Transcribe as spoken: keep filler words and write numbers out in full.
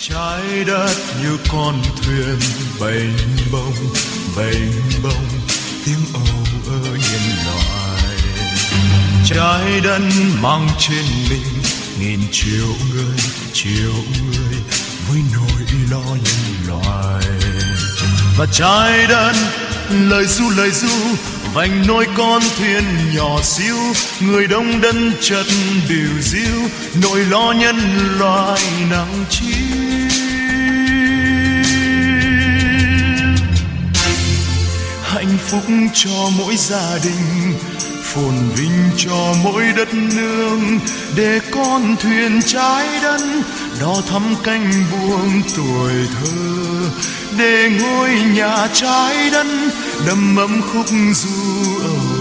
Trái đất như con thuyền bềnh bông bềnh bông, tiếng âu ơ nhân loại. Trái đất mang trên mình nghìn triệu người triệu người với nỗi lo nhân loại. Và trái đất lời ru lời ru vành nôi con thuyền nhỏ xíu, người đông đất chợt điều diêu nỗi lo nhân loại nặng chiếu. Hạnh phúc cho mỗi gia đình, phồn vinh cho mỗi đất nước, để con thuyền trái đất đò thăm cánh buồm tuổi thơ, để ngôi nhà trái đất đầm ấm khúc ru âu